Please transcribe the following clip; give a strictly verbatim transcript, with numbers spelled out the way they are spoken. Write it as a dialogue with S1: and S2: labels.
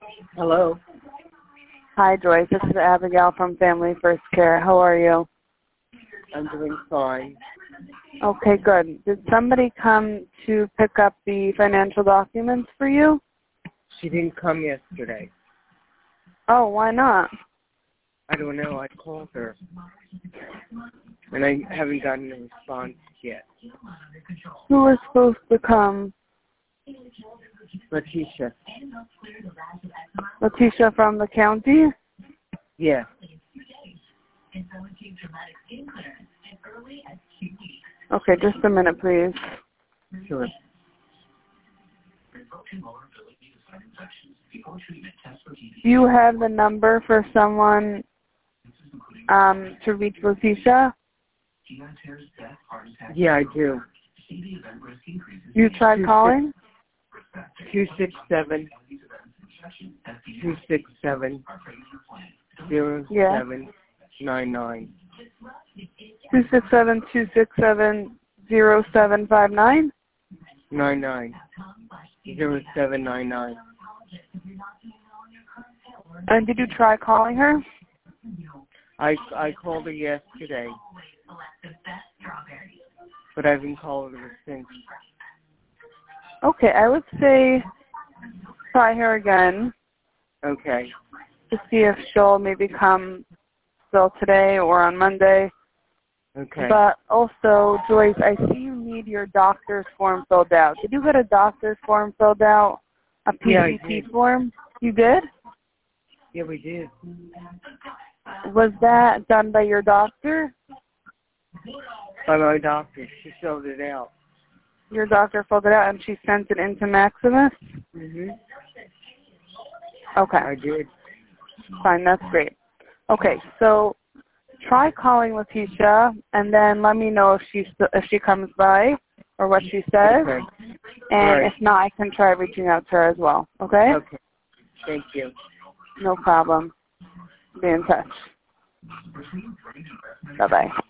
S1: Hello.
S2: Hi, Joyce. This is Abigail from Family First Care. How are you?
S1: I'm doing fine.
S2: Okay, good. Did somebody come to pick up the financial documents for you?
S1: She didn't come yesterday.
S2: Oh, why not?
S1: I don't know. I called her. And I haven't gotten a response yet.
S2: Who was supposed to come?
S1: Letitia.
S2: Letitia from the county?
S1: Yeah.
S2: Okay, just a minute, please.
S1: Sure.
S2: Do you have the number for someone um, to reach Letitia?
S1: Yeah, I do.
S2: You tried
S1: Two
S2: calling?
S1: Two six seven two six seven zero
S2: Yeah.
S1: seven nine nine.
S2: Two six seven two six seven zero seven five nine.
S1: Nine nine zero seven nine nine.
S2: And did you try calling her?
S1: I I called her yesterday, but I haven't called her since.
S2: Okay, I would say try her again
S1: Okay.
S2: to see if she'll maybe come still today or on Monday.
S1: Okay.
S2: But also, Joyce, I see you need your doctor's form filled out. Did you get a doctor's form filled out? A P
S1: Yeah,
S2: C
S1: I
S2: P
S1: did.
S2: form? You did?
S1: Yeah, we did.
S2: Was that done by your doctor?
S1: By my doctor. She filled it out.
S2: Your doctor filled it out and she sent it into Maximus?
S1: Mhm.
S2: Okay.
S1: I did.
S2: Fine, that's great. Okay, so try calling Letitia and then let me know if she if she comes by or what she says.
S1: Okay.
S2: And
S1: Right.
S2: if not, I can try reaching out to her as well. Okay?
S1: Okay. Thank you.
S2: No problem. Be in touch. Bye-bye.